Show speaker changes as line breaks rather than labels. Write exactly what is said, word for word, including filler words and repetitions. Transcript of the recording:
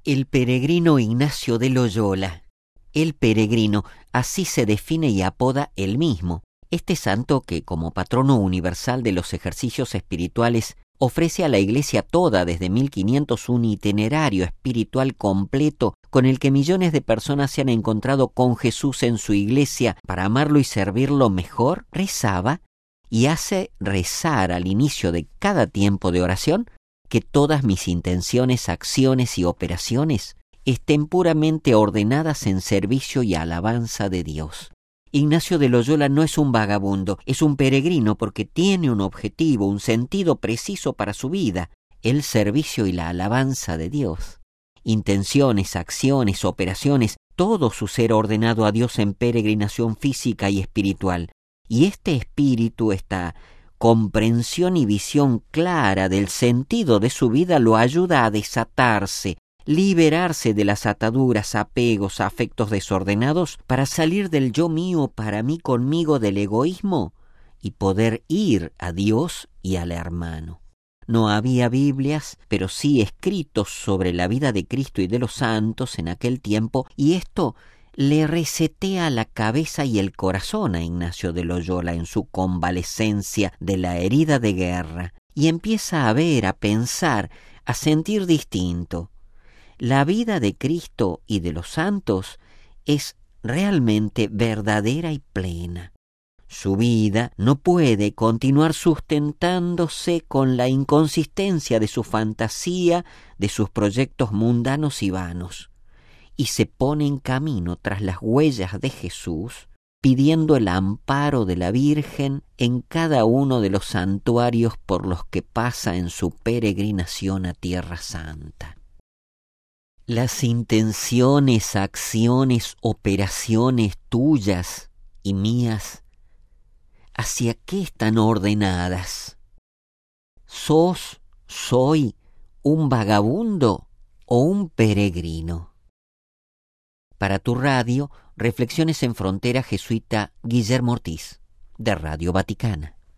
El peregrino Ignacio de Loyola. El peregrino, así se define y apoda él mismo. Este santo que, como patrono universal de los ejercicios espirituales, ofrece a la Iglesia toda desde mil quinientos un itinerario espiritual completo con el que millones de personas se han encontrado con Jesús en su Iglesia para amarlo y servirlo mejor, rezaba y hace rezar al inicio de cada tiempo de oración que todas mis intenciones, acciones y operaciones estén puramente ordenadas en servicio y alabanza de Dios. Ignacio de Loyola no es un vagabundo, es un peregrino porque tiene un objetivo, un sentido preciso para su vida, el servicio y la alabanza de Dios. Intenciones, acciones, operaciones, todo su ser ordenado a Dios en peregrinación física y espiritual. Y este espíritu, esta comprensión y visión clara del sentido de su vida lo ayuda a desatarse, liberarse de las ataduras, apegos, afectos desordenados para salir del yo mío, para mí, conmigo, del egoísmo y poder ir a Dios y al hermano. No había Biblias, pero sí escritos sobre la vida de Cristo y de los santos en aquel tiempo, y esto le resetea la cabeza y el corazón a Ignacio de Loyola en su convalecencia de la herida de guerra, y empieza a ver, a pensar, a sentir distinto. La vida de Cristo y de los santos es realmente verdadera y plena. Su vida no puede continuar sustentándose con la inconsistencia de su fantasía, de sus proyectos mundanos y vanos, y se pone en camino tras las huellas de Jesús, pidiendo el amparo de la Virgen en cada uno de los santuarios por los que pasa en su peregrinación a Tierra Santa. Las intenciones, acciones, operaciones tuyas y mías, ¿hacia qué están ordenadas? ¿Sos, soy, un vagabundo o un peregrino? Para tu radio, Reflexiones en Frontera jesuita Guillermo Ortiz, de Radio Vaticana.